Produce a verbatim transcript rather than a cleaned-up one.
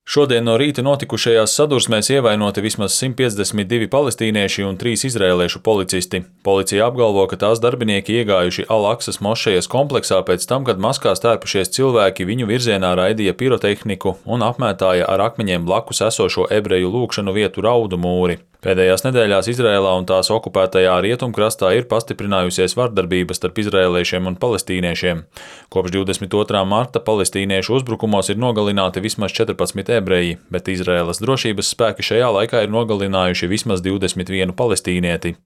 Šodien no rīta notikušajās sadursmēs ievainoti vismaz simt piecdesmit divi palestīnieši un trīs izrēliešu policisti. Policija apgalvo, ka tās darbinieki iegājuši Al-Aksas mošejas kompleksā pēc tam, kad maskās tērpušies cilvēki viņu virzienā raidīja pirotehniku un apmētāja ar akmeņiem blakus esošo ebreju lūgšanu vietu Raudu mūri. Pēdējās nedēļās Izrēlā un tās okupētajā rietumkrastā ir pastiprinājusies vardarbība starp izrēliešiem un palestīniešiem. Kopš divdesmit otrā marta palestīniešu uzbrukumos ir nogalināti vismaz četrpadsmit ebreji, bet Izrēlas drošības spēki šajā laikā ir nogalinājuši vismaz divdesmit vienu palestīnieti.